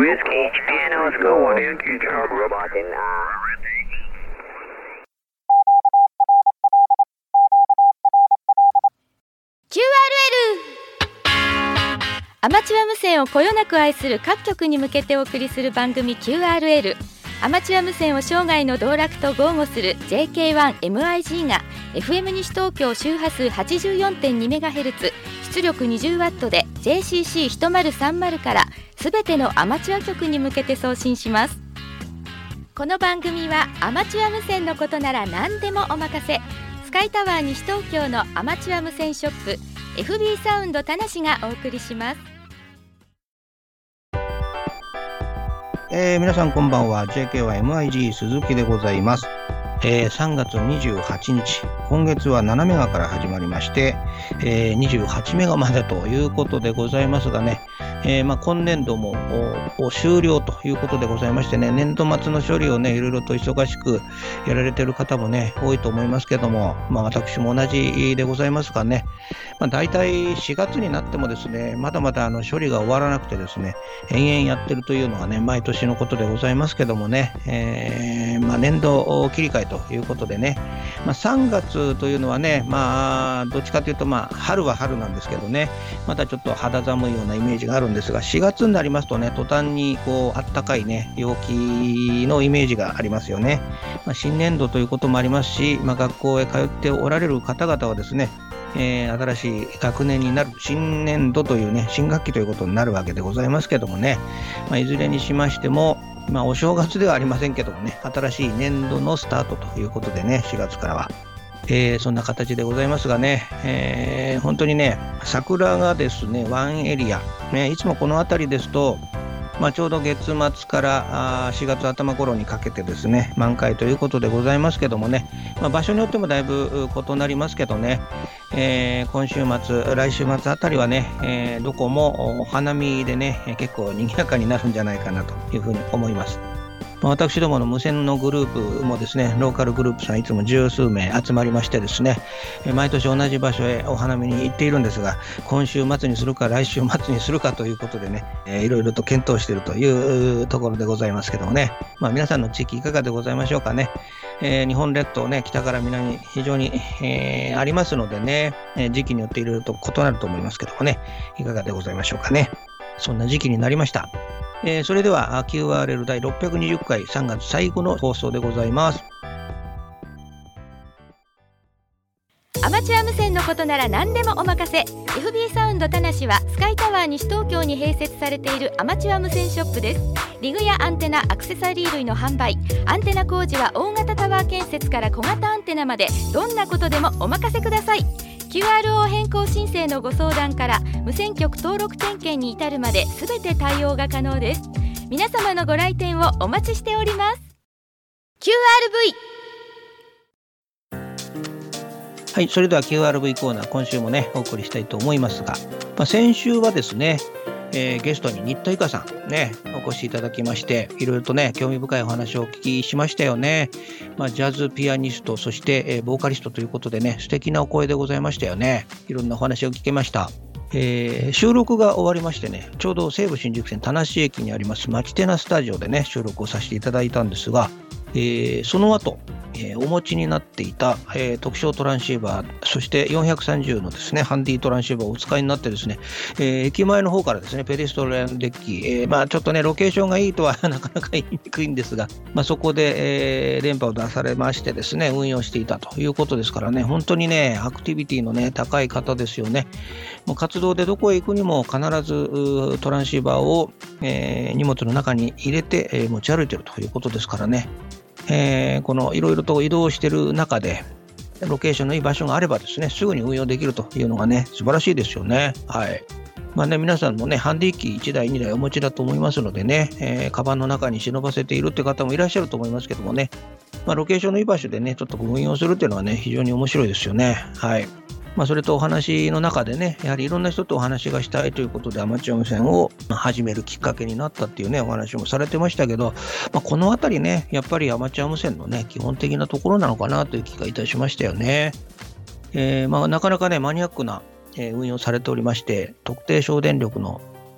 Whiskey, Japan, Oscar 1 Yankee, Tower Robot in QRL アマチュア無線をこよなく愛する各局に向けてお送りする番組 QRL。 アマチュア無線を生涯の道楽と豪語する JK1MIG が FM 西東京周波数 84.2MHz 出力 20W で JCC1030 からすべてのアマチュア局に向けて送信します。この番組はアマチュア無線のことなら何でもお任せ、スカイタワー西東京のアマチュア無線ショップ FB サウンド田無がお送りします。 皆さんこんばんは。 JK1MIG 鈴木でございます。3月28日、今月は7メガから始まりまして、28メガまでということでございますがね、今年度も終了ということでございましてね、年度末の処理をね、いろいろと忙しくやられている方もね、多いと思いますけども、私も同じでございますがね、大体4月になってもですね、まだまだ処理が終わらなくてですね、延々やってるというのがね、毎年のことでございますけどもね、年度切り替えということでね、3月というのはね、どっちかというと春は春なんですけどね、またちょっと肌寒いようなイメージがあるんですが、4月になりますとね、途端にあったかいね、陽気のイメージがありますよね。新年度ということもありますし、学校へ通っておられる方々はですね、新しい学年になる新年度というね、新学期ということになるわけでございますけどもね、いずれにしましても、お正月ではありませんけどもね、新しい年度のスタートということでね、4月からは、そんな形でございますがね、本当にね、桜がですね、ワンエリア、いつもこの辺りですと、ちょうど月末から4月頭頃にかけてですね、満開ということでございますけどもね、場所によってもだいぶ異なりますけどね、今週末、来週末あたりはね、どこもお花見でね、結構賑やかになるんじゃないかなというふうに思います。私どもの無線のグループもですね、ローカルグループさんいつも十数名集まりましてですね、毎年同じ場所へお花見に行っているんですが、今週末にするか来週末にするかということでね、いろいろと検討しているというところでございますけどもね、皆さんの地域いかがでございましょうかね。日本列島ね、北から南非常に、ありますのでね、時期によっていろいろと異なると思いますけどもね、いかがでございましょうかね。そんな時期になりました。それでは QRL 第620回3月最後の放送でございます。 アマチュア無線のことなら何でもお任せ。 FB サウンド田無はスカイタワー西東京に併設されているアマチュア無線ショップです。リグやアンテナ、アクセサリー類の販売、アンテナ工事は大型タワー建設から小型アンテナまで、どんなことでもお任せください。 QRO 変更申請のご相談から無線局登録点検に至るまで全て対応が可能です。皆様のご来店をお待ちしております。 QRV。 はい、それでは QRV コーナー、今週もねお送りしたいと思いますが、先週はですね、ゲストに新田由香さんねお越しいただきまして、いろいろとね興味深いお話をお聞きしましたよね。ジャズピアニスト、そして、ボーカリストということでね、素敵なお声でございましたよね。いろんなお話を聞けました。収録が終わりましてね、ちょうど西武新宿線田無駅にありますマチテナスタジオでね収録をさせていただいたんですが、その後お持ちになっていた、特徴トランシーバー、そして430のですねハンディトランシーバーをお使いになってですね、駅前の方からですねペデストリアンデッキ、ちょっとねロケーションがいいとはなかなか言いにくいんですが、そこで、電波を出されましてですね運用していたということですからね、本当にねアクティビティのね高い方ですよね。もう活動でどこへ行くにも必ずトランシーバーを、荷物の中に入れて、持ち歩いているということですからね、このいろいろと移動している中でロケーションのいい場所があればですねすぐに運用できるというのがね素晴らしいですよね。はい。皆さんもねハンディ機1台2台お持ちだと思いますのでね、カバンの中に忍ばせているって方もいらっしゃると思いますけどもね、ロケーションのいい場所でねちょっと運用するっていうのはね非常に面白いですよね。はい。それとお話の中でね、やはりいろんな人とお話がしたいということでアマチュア無線を始めるきっかけになったっていうねお話もされてましたけど、このあたりねやっぱりアマチュア無線のね基本的なところなのかなという気がいたしましたよね。なかなかねマニアックな運用されておりまして、特定省電力の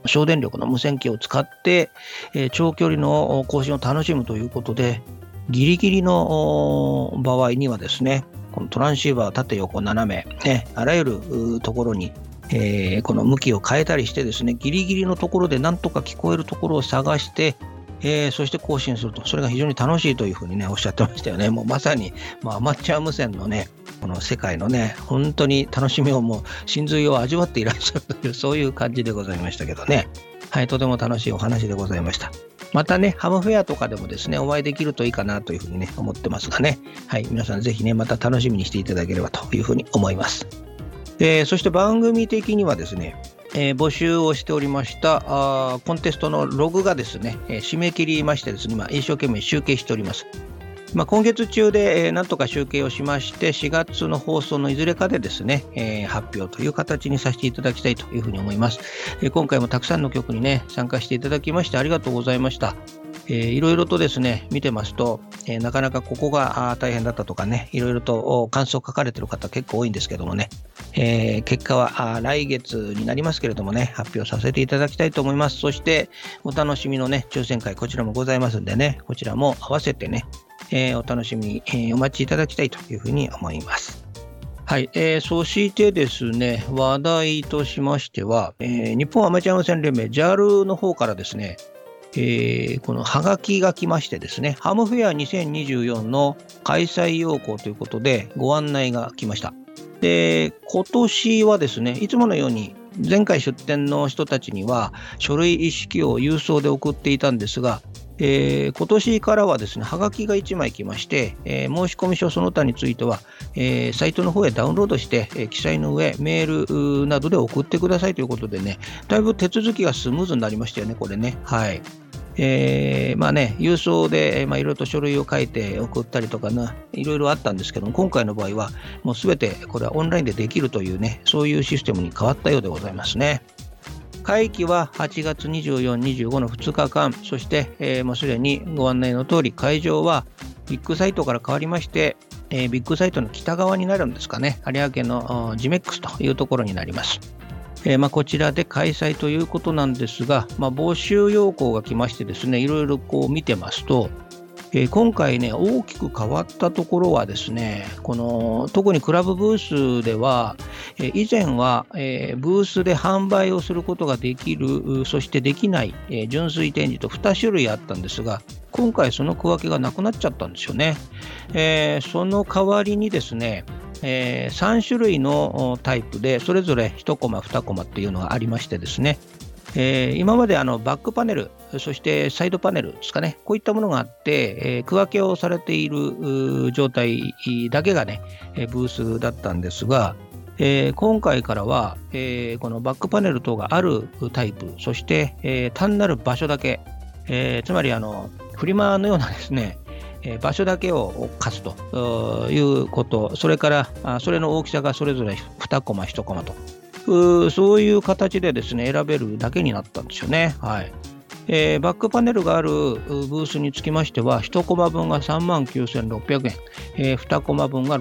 省電力の無線機を使って、長距離の交信を楽しむということで、ギリギリの場合にはですね、このトランシーバー縦横斜め、あらゆるところに、この向きを変えたりしてですね、ギリギリのところでなんとか聞こえるところを探して、そして更新すると、それが非常に楽しいというふうにねおっしゃってましたよね。もうまさに、アマチュア無線のねこの世界のね本当に楽しみをもう真髄を味わっていらっしゃるというそういう感じでございましたけどね。はい、とても楽しいお話でございました。またねハムフェアとかでもですねお会いできるといいかなというふうにね思ってますがね、はい、皆さんぜひねまた楽しみにしていただければというふうに思います。そして番組的にはですね、募集をしておりましたコンテストのログがですね、締め切りましてですね、今一生懸命集計しております。今月中で、なんとか集計をしまして4月の放送のいずれかでですね、発表という形にさせていただきたいというふうに思います。今回もたくさんの曲にね参加していただきましてありがとうございました。いろいろとですね見てますと、なかなかここが大変だったとかねいろいろと感想を書かれている方結構多いんですけどもね、結果は来月になりますけれどもね発表させていただきたいと思います。そしてお楽しみのね抽選会こちらもございますんでねこちらも合わせてね、お楽しみに、お待ちいただきたいというふうに思います。はい、そしてですね話題としましては、日本アマチュア無線連盟 JAL の方からですねこのハガキが来ましてですねハムフェア2024の開催要項ということでご案内が来ました。で今年はですねいつものように前回出展の人たちには書類一式を郵送で送っていたんですが、今年からはですねハガキが1枚来まして、申込書その他については、サイトの方へダウンロードして、記載の上メールなどで送ってくださいということでねだいぶ手続きがスムーズになりましたよねこれね。はい、郵送で、いろいろと書類を書いて送ったりとかいろいろあったんですけども今回の場合はもうすべてこれはオンラインでできるというねそういうシステムに変わったようでございますね。会期は8月24、25の2日間そして、もうすでにご案内の通り会場はビッグサイトから変わりまして、ビッグサイトの北側になるんですかね有明のジメックスというところになります。こちらで開催ということなんですが、募集要項が来ましてですねいろいろこう見てますと、今回ね大きく変わったところはですね特にクラブブースでは、以前は、ブースで販売をすることができるそしてできない、純粋展示と2種類あったんですが今回その区分けがなくなっちゃったんですよね。その代わりにですね3種類のタイプでそれぞれ1コマ2コマっていうのがありましてですね、今までバックパネルそしてサイドパネルですかねこういったものがあって、区分けをされている状態だけがねブースだったんですが、今回からは、このバックパネル等があるタイプそして、単なる場所だけ、つまりフリマのようなですね場所だけを貸すということ、それからそれの大きさがそれぞれ2コマ1コマとそういう形でですね選べるだけになったんですよね。はい、バックパネルがあるブースにつきましては1コマ分が39,600円、2コマ分が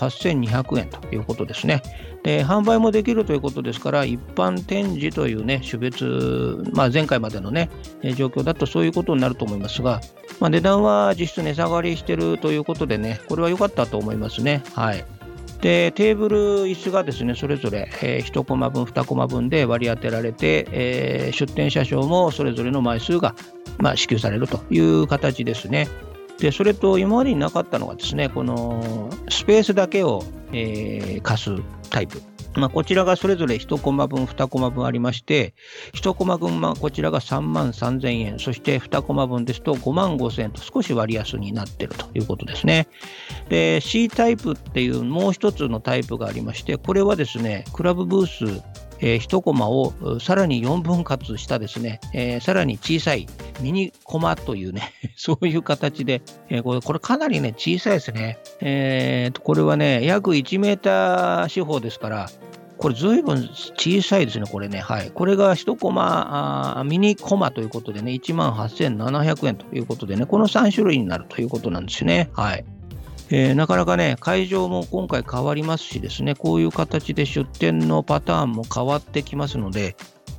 68,200円ということですね。で販売もできるということですから一般展示というね種別、前回までのね状況だとそういうことになると思いますが、値段は実質値下がりしているということでねこれは良かったと思いますね。はい、でテーブル椅子がですねそれぞれ1コマ分2コマ分で割り当てられて、出展車掌もそれぞれの枚数が支給されるという形ですね。でそれと今までになかったのがですねこのスペースだけを、貸すタイプ、こちらがそれぞれ1コマ分2コマ分ありまして1コマ分こちらが33,000円そして2コマ分ですと55,000円と少し割安になっているということですね。で C タイプっていうもう一つのタイプがありましてこれはですねクラブブース1コマをさらに4分割したですね、さらに小さいミニコマというねそういう形で、これかなりね小さいですね。これはね約1メーター四方ですからこれずいぶん小さいですねこれね。はい、これが1コマミニコマということでね 18,700 円ということでねこの3種類になるということなんですよね。はい、なかなかね会場も今回変わりますしですねこういう形で出店のパターンも変わってきますので、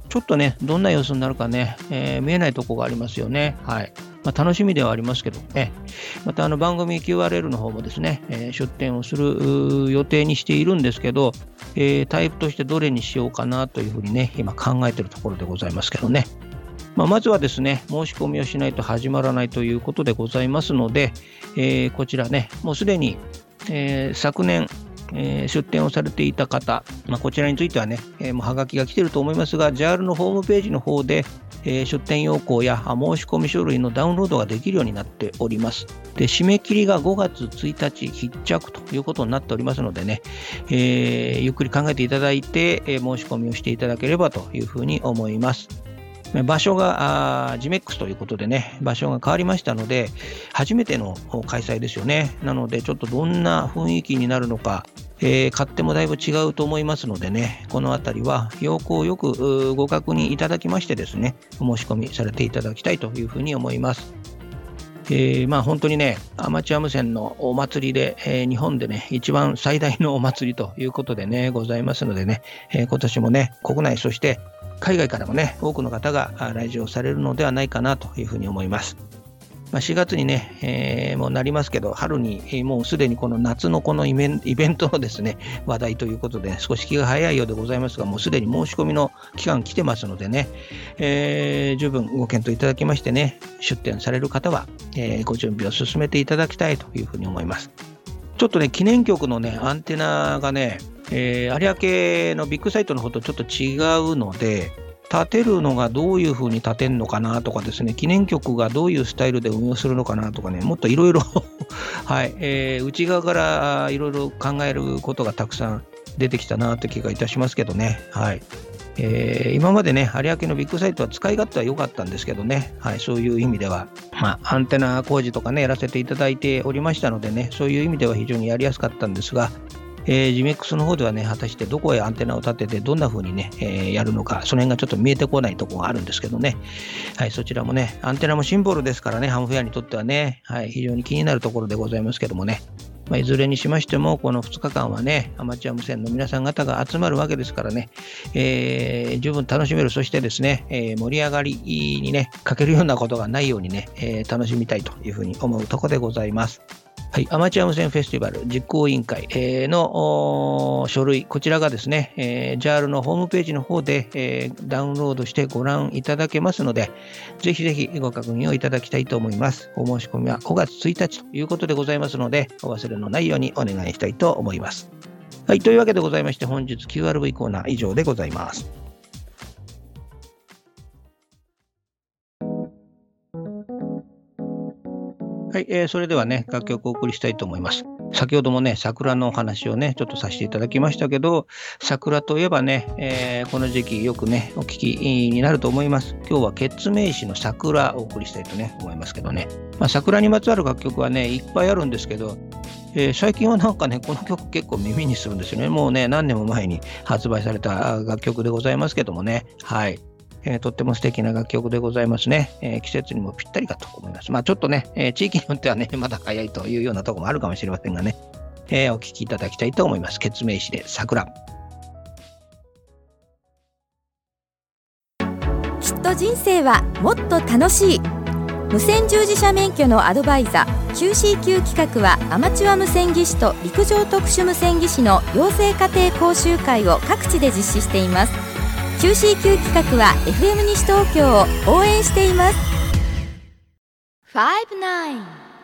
ちょっとね、どんな様子になるかね、見えないところがありますよね。はい。楽しみではありますけどね。また番組 QRL の方もですね、出展をする予定にしているんですけど、タイプとしてどれにしようかなというふうにね、今考えているところでございますけどね。まずはですね、申し込みをしないと始まらないということでございますので、こちらね、もうすでに、昨年、出展をされていた方、こちらについてはね、もうはがきが来ていると思いますが、JAL のホームページの方で、出展要項や申し込み書類のダウンロードができるようになっております。で、締め切りが5月1日必着ということになっておりますのでね、ゆっくり考えていただいて、申し込みをしていただければというふうに思います。場所がGMEX ということでね、場所が変わりましたので、初めての開催ですよね。なので、ちょっとどんな雰囲気になるのか、勝手もだいぶ違うと思いますのでね、このあたりは要項をよくご確認いただきましてですね、お申し込みされていただきたいというふうに思います。本当にね、アマチュア無線のお祭りで、日本でね、一番最大のお祭りということでね、ございますのでね、今年もね、国内、そして海外からもね、多くの方が来場されるのではないかなというふうに思います。4月にね、もうなりますけど、春にもうすでにこの夏のこのイベントのですね、話題ということで、少し気が早いようでございますが、もうすでに申し込みの期間来てますのでね、十分ご検討いただきましてね、出展される方は、ご準備を進めていただきたいというふうに思います。ちょっとね、記念局のね、アンテナがね、有明のビッグサイトの方とちょっと違うので、立てるのがどういう風に立てるのかなとかですね、記念局がどういうスタイルで運用するのかなとかね、もっといろいろはい、内側からいろいろ考えることがたくさん出てきたなという気がいたしますけどね。はい。今までね、有明のビッグサイトは使い勝手は良かったんですけどね、はい、そういう意味では、アンテナ工事とかね、やらせていただいておりましたのでね、そういう意味では非常にやりやすかったんですが、GMEX の方ではね、果たしてどこへアンテナを立ててどんな風にね、やるのか、その辺がちょっと見えてこないところがあるんですけどね、はい、そちらもね、アンテナもシンボルですからね、ハムフェアにとってはね、はい、非常に気になるところでございますけどもね、いずれにしましても、この2日間はね、アマチュア無線の皆さん方が集まるわけですからね、十分楽しめる、そしてですね、盛り上がりにね、欠けるようなことがないようにね、楽しみたいというふうに思うところでございます。はい、アマチュア無線フェスティバル実行委員会の書類、こちらがですね、JAL のホームページの方でダウンロードしてご覧いただけますので、ぜひぜひご確認をいただきたいと思います。お申し込みは5月1日ということでございますので、お忘れのないようにお願いしたいと思います。はい、というわけでございまして、本日 QRV コーナー以上でございます。はい、それではね、楽曲をお送りしたいと思います。先ほどもね、桜のお話をね、ちょっとさせていただきましたけど、桜といえばね、この時期よくね、お聞きになると思います。今日はケツメイシの桜をお送りしたいとね、思いますけどね。桜にまつわる楽曲はね、いっぱいあるんですけど、最近はなんかね、この曲結構耳にするんですよね。もうね、何年も前に発売された楽曲でございますけどもね。はい。とっても素敵な楽曲でございますね。季節にもぴったりかと思います。ちょっとね、地域によってはね、まだ早いというようなところもあるかもしれませんがね、お聴きいただきたいと思います。ケツメイシで桜。 きっと人生はもっと楽しい。無線従事者免許のアドバイザー QCQ 企画は、アマチュア無線技師と陸上特殊無線技師の養成家庭講習会を各地で実施しています。QCQ 企画は FM 西東京を応援しています。59。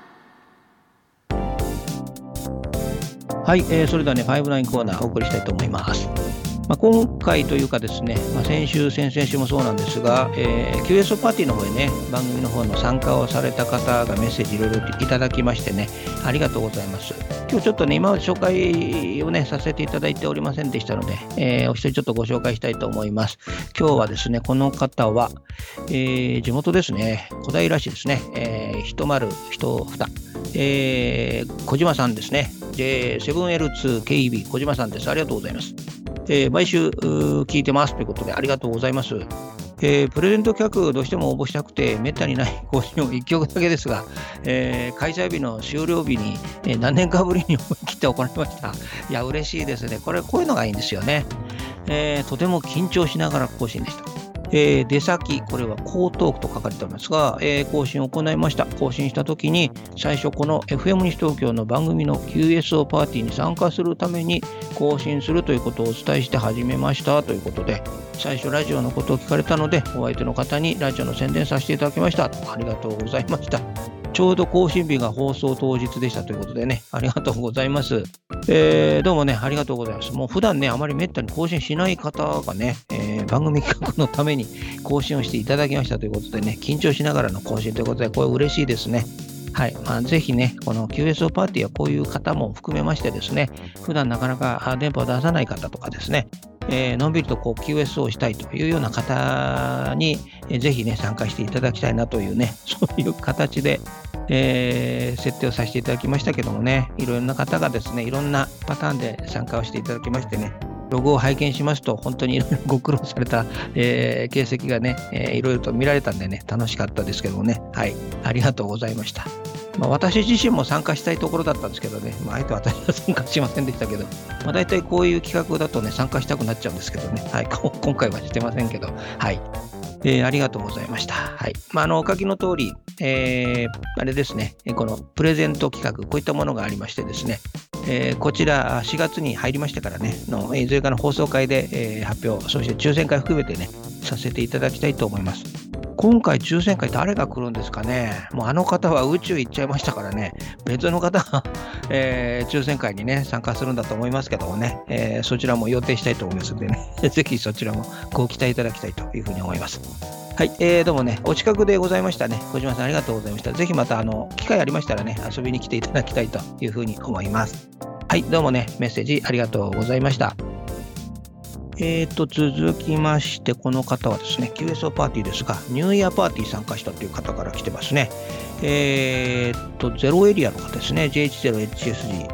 はい、それではね、59コーナーお送りしたいと思います。今回というかですね、先週、先々週もそうなんですが、QSO パーティーの方へね、番組の方の参加をされた方がメッセージいろいろいただきましてね、ありがとうございます。今日ちょっとね、今まで紹介をね、させていただいておりませんでしたので、お一人ちょっとご紹介したいと思います。今日はですね、この方は、地元ですね、小平市ですね、102、小島さんですね、J7L2KB 小島さんです。ありがとうございます。毎週聞いてますということでありがとうございます。プレゼント企画どうしても応募したくてめったにない更新を1曲だけですが、開催日の終了日に、何年かぶりに思い切って行いました。いや嬉しいですね。こういうのがいいんですよね。とても緊張しながら更新でした。 出先、これは江東区と書かれておりますが、更新を行いました。更新したときに、最初この FM 西東京の番組の QSO パーティーに参加するために更新するということをお伝えして始めましたということで、最初ラジオのことを聞かれたので、お相手の方にラジオの宣伝させていただきました。ありがとうございました。ちょうど更新日が放送当日でしたということでね、ありがとうございます。どうもね、ありがとうございます。もう普段ね、あまりめったに更新しない方がね、番組企画のために更新をしていただきましたということでね、緊張しながらの更新ということで、これ嬉しいですね。はい。ぜひね、この QSO パーティーはこういう方も含めましてですね、普段なかなか電波を出さない方とかですね、のんびりとQSO をしたいというような方に、ぜひね、参加していただきたいなというね、そういう形で、設定をさせていただきましたけどもね、いろんな方がですね、いろんなパターンで参加をしていただきましてね、ログを拝見しますと、本当にいろいろご苦労された、形跡がね、いろいろと見られたんでね、楽しかったですけどもね、はい、ありがとうございました。私自身も参加したいところだったんですけどね、あえて私は参加しませんでしたけど、大体こういう企画だとね、参加したくなっちゃうんですけどね、はい、今回はしてませんけど、はい。ありがとうございました。はい。お書きの通り、あれですね、このプレゼント企画、こういったものがありましてですね、こちら4月に入りましてからね、いずれかの放送会で、発表、そして抽選会含めてね、させていただきたいと思います。今回抽選会誰が来るんですかね。もうあの方は宇宙行っちゃいましたからね、別の方が、抽選会にね、参加するんだと思いますけどもね、そちらも予定したいと思いますのでね、ぜひそちらもご期待いただきたいというふうに思います。はい、どうもね、お近くでございましたね。小島さんありがとうございました。ぜひまた機会ありましたらね、遊びに来ていただきたいというふうに思います。はい、どうもね、メッセージありがとうございました。続きまして、この方はですね、QSO パーティーですが、ニューイヤーパーティー参加したという方から来てますね。ゼロエリアの方ですね、JH0HSG。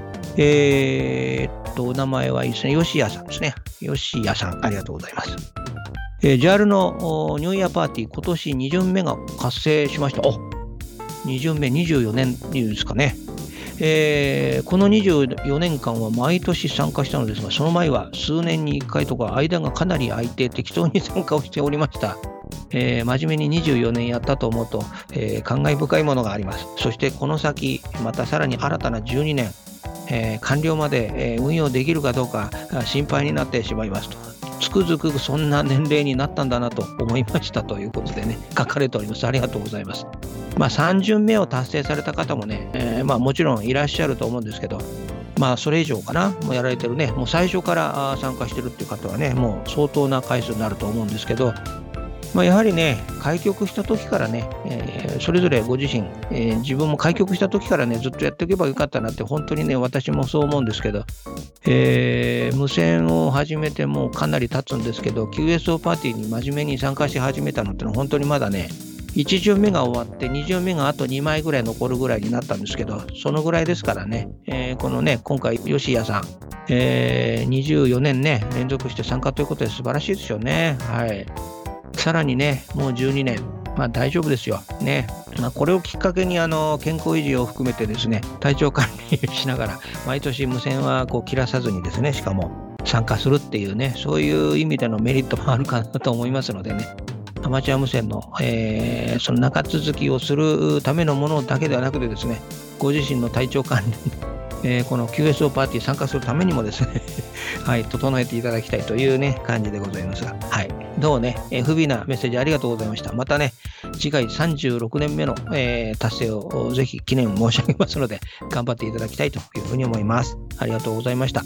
お名前はいいですね、吉谷さんですね。吉谷さん、ありがとうございます。JAL のニューイヤーパーティー、今年2巡目が達成しました。2巡目、24年ですかね。この24年間は毎年参加したのですが、その前は数年に1回とか間がかなり空いて適当に参加をしておりました。真面目に24年やったと思うと、感慨深いものがあります。そしてこの先、またさらに新たな12年、完了まで、運用できるかどうか心配になってしまいますと。つくづくそんな年齢になったんだなと思いましたということでね、書かれております。ありがとうございます。3巡目を達成された方もね、もちろんいらっしゃると思うんですけど、それ以上かな、もうやられてるね、もう最初から参加してるっていう方はね、もう相当な回数になると思うんですけど、やはりね、開局した時からね、それぞれご自身、自分も開局した時からね、ずっとやっていけばよかったなって、本当にね、私もそう思うんですけど、無線を始めてもうかなり経つんですけど、QSO パーティーに真面目に参加し始めたのってのは本当にまだね、1巡目が終わって2巡目があと2枚ぐらい残るぐらいになったんですけど、そのぐらいですからね、このね、今回吉谷さん、24年ね、連続して参加ということで素晴らしいですよね。はい。さらにね、もう12年、大丈夫ですよ。ね。これをきっかけに健康維持を含めてですね、体調管理しながら、毎年無線は切らさずにですね、しかも参加するっていうね、そういう意味でのメリットもあるかなと思いますのでね、アマチュア無線の、その長続きをするためのものだけではなくてですね、ご自身の体調管理、この QSO パーティー参加するためにもですね、はい、整えていただきたいというね、感じでございますが、はい。どうもね、不備なメッセージありがとうございました。またね、次回36年目の、達成をぜひ記念申し上げますので、頑張っていただきたいというふうに思います。ありがとうございました。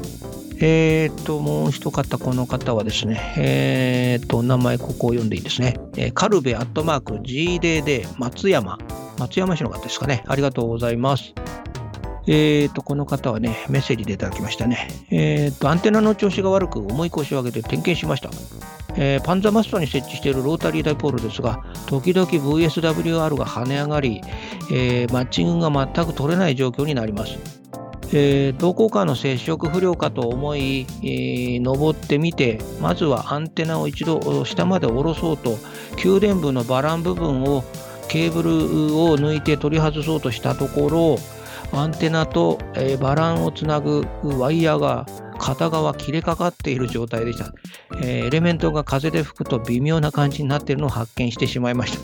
もう一方、この方はですね、お名前ここを読んでいいですね。カルベ@GDD 松山市の方ですかね。ありがとうございます。この方はね、メッセージでいただきましたね。アンテナの調子が悪く重い腰を上げて点検しました。パンザマストに設置しているロータリーダイポールですが、時々 VSWR が跳ね上がり、マッチングが全く取れない状況になります。同行間の接触不良かと思い、登ってみて、まずはアンテナを一度下まで下ろそうと、給電部のバラン部分をケーブルを抜いて取り外そうとしたところ、アンテナとバランをつなぐワイヤーが片側切れかかっている状態でした。エレメントが風で吹くと微妙な感じになっているのを発見してしまいました。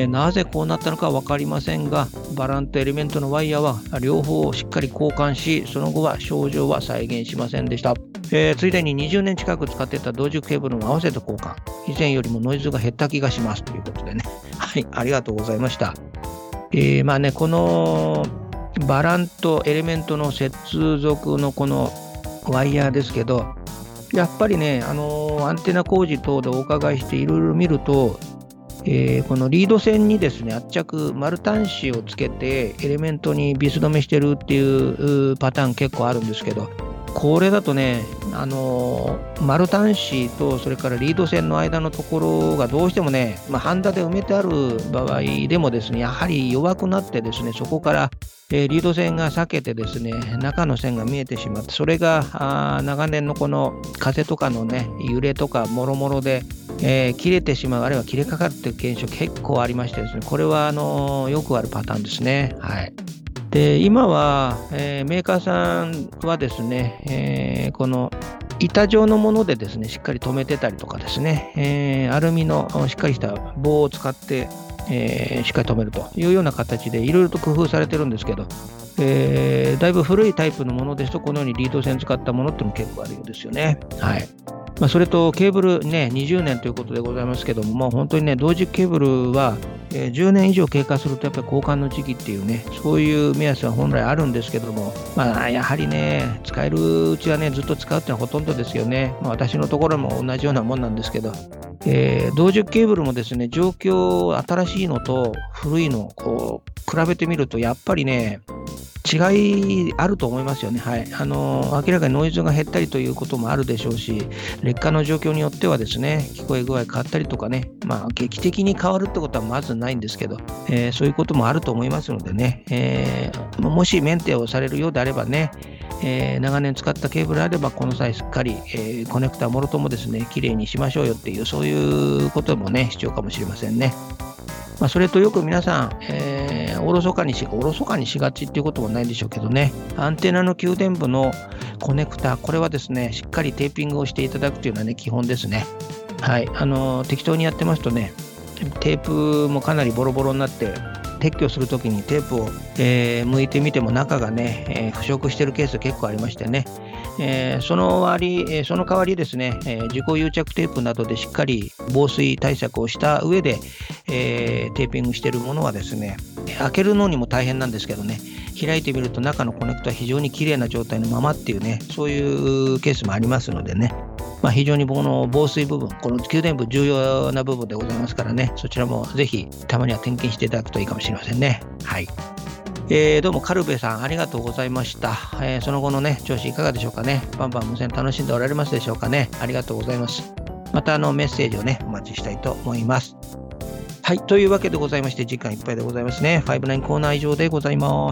なぜこうなったのか分かりませんが、バランとエレメントのワイヤーは両方をしっかり交換し、その後は症状は再現しませんでした。ついでに20年近く使っていた同軸ケーブルも合わせて交換。以前よりもノイズが減った気がしますということでね。はい、ありがとうございました。このバランとエレメントの接続のこのワイヤーですけど、やっぱりね、アンテナ工事等でお伺いしていろいろ見ると、このリード線にですね、圧着丸端子をつけてエレメントにビス止めしてるっていうパターン結構あるんですけど、これだとね、丸端子とそれからリード線の間のところがどうしてもね、ハンダで埋めてある場合でもですね、やはり弱くなってですね、そこからリード線が裂けてですね、中の線が見えてしまって、それが長年のこの風とかのね、揺れとかもろもろで、切れてしまう、あるいは切れかかっている現象結構ありましてですね、これはよくあるパターンですね。はい。で、今は、メーカーさんはですね、この板状のものでですね、しっかり留めてたりとかですね、アルミのしっかりした棒を使って、しっかり留めるというような形でいろいろと工夫されてるんですけど、だいぶ古いタイプのものですと、このようにリード線使ったものっていうのも結構あるようですよね。はい。それとケーブルね、20年ということでございますけども、本当にね、同軸ケーブルは、10年以上経過するとやっぱり交換の時期っていうね、そういう目安は本来あるんですけども、やはりね、使えるうちはね、ずっと使うっていうのはほとんどですよね。私のところも同じようなもんなんですけど、同軸ケーブルもですね、状況、新しいのと古いのをこう比べてみると、やっぱりね、違いあると思いますよね。はい。明らかにノイズが減ったりということもあるでしょうし、劣化の状況によってはですね、聞こえ具合変わったりとかね、劇的に変わるってことはまずないんですけど、そういうこともあると思いますのでね、もしメンテをされるようであればね、長年使ったケーブルあればこの際しっかり、コネクタもろともですね、きれいにしましょうよっていう、そういうこともね、必要かもしれませんね。それとよく皆さん、おろそかにしがちっていうこともないんでしょうけどね、アンテナの給電部のコネクタ、これはですね、しっかりテーピングをしていただくというのはね、基本ですね。はい。適当にやってますとね、テープもかなりボロボロになって、撤去するときにテープを、剥いてみても中がね、腐食してるケース結構ありましてね、その代わりですね、自己癒着テープなどでしっかり防水対策をした上で、テーピングしているものはですね、開けるのにも大変なんですけどね、開いてみると中のコネクタは非常に綺麗な状態のままっていうね、そういうケースもありますのでね、非常にこの防水部分、この給電部重要な部分でございますからね、そちらもぜひたまには点検していただくといいかもしれませんね。はい。どうもカルベさんありがとうございました。その後のね、調子いかがでしょうかね。バンバン無線楽しんでおられますでしょうかね。ありがとうございます。またメッセージをね、お待ちしたいと思います。はい。というわけでございまして、時間いっぱいでございますね。59コーナー以上でございます。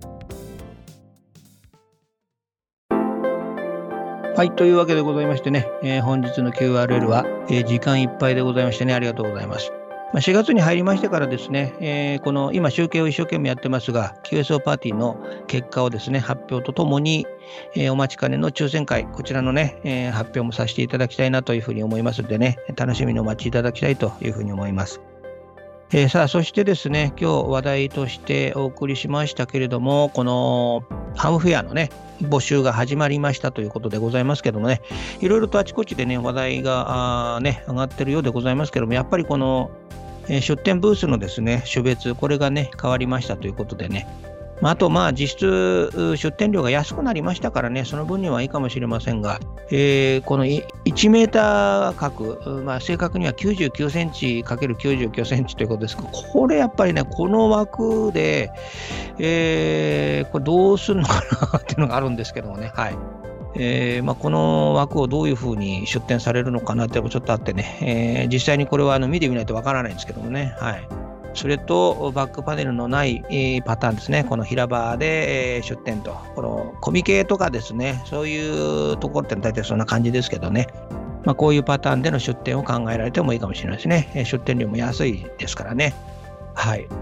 はい。というわけでございましてね、本日の QRL は、時間いっぱいでございましてね、ありがとうございます。4月に入りましてからですね、この今集計を一生懸命やってますが、QSO パーティーの結果をですね、発表とともに、お待ちかねの抽選会、こちらのね、発表もさせていただきたいなというふうに思いますのでね、楽しみにお待ちいただきたいというふうに思います。さあ、そしてですね、今日話題としてお送りしましたけれども、このハムフェアのね、募集が始まりましたということでございますけどもね、いろいろとあちこちでね、話題がね、上がってるようでございますけども、やっぱりこの、出店ブースのですね、種別、これがね、変わりましたということでね、あと実質出店料が安くなりましたからね、その分にはいいかもしれませんが、この1メーター角、正確には99センチ ×99 センチということですが、これやっぱりね、この枠で、これどうするのかなっていうのがあるんですけどもね、はい。この枠をどういうふうに出展されるのかなっていうのもちょっとあってね、実際にこれは見てみないとわからないんですけどもね、はい。それとバックパネルのないパターンですね。この平場で出展と、このコミケとかですね、そういうところって大体そんな感じですけどね。こういうパターンでの出展を考えられてもいいかもしれないですね。出展料も安いですからね。はい。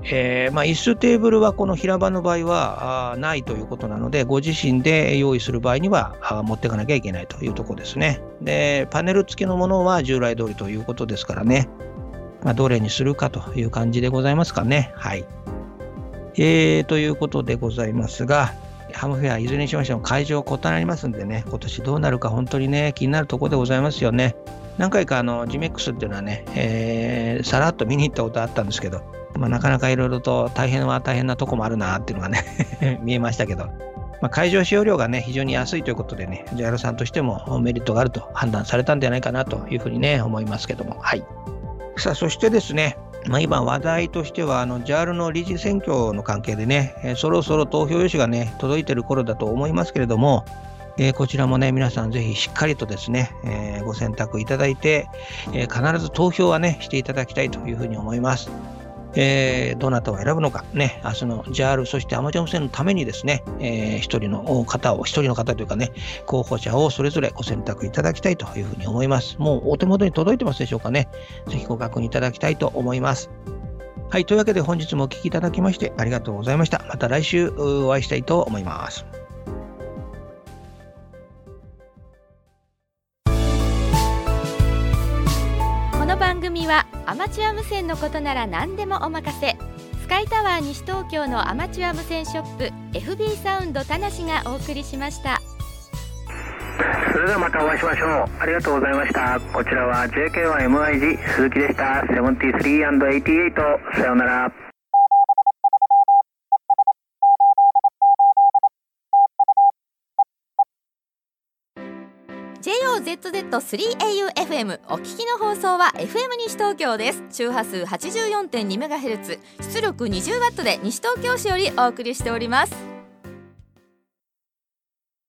椅子テーブルはこの平場の場合はないということなので、ご自身で用意する場合には持っていかなきゃいけないというところですね。で、パネル付きのものは従来通りということですからね、どれにするかという感じでございますかね。はい。ということでございますが、ハムフェアいずれにしましても会場異なりますんでね、今年どうなるか本当にね、気になるところでございますよね。何回かGMX っていうのはね、さらっと見に行ったことあったんですけど、なかなかいろいろと大変なとこもあるなっていうのがね見えましたけど、会場使用料がね非常に安いということでね、JAL さんとしてもメリットがあると判断されたんじゃないかなというふうにね思いますけども、はい。さあ、そしてですね、今話題としてはJAL の理事選挙の関係でね、そろそろ投票用紙がね届いている頃だと思いますけれども、こちらもね皆さんぜひしっかりとですね、ご選択いただいて、必ず投票はねしていただきたいというふうに思います。どなたを選ぶのかね、明日の JAL そしてアマチュア無線のためにですね、一人の方というかね、候補者をそれぞれご選択いただきたいというふうに思います。もうお手元に届いてますでしょうかね。ぜひご確認いただきたいと思います。はい、というわけで本日もお聞きいただきましてありがとうございました。また来週お会いしたいと思います。 この番組はアマチュア無線のことなら何でもお任せ、スカイタワー西東京のアマチュア無線ショップ FB サウンド田無がお送りしました。 それではまたお会いしましょう。ありがとうございました。こちらは JK1MIG 鈴木でした。73&88、さようなら。 JOZZ3AUFM お聞きの放送は FM 西東京です。周波数 84.2MHz、出力 20W で西東京市よりお送りしております。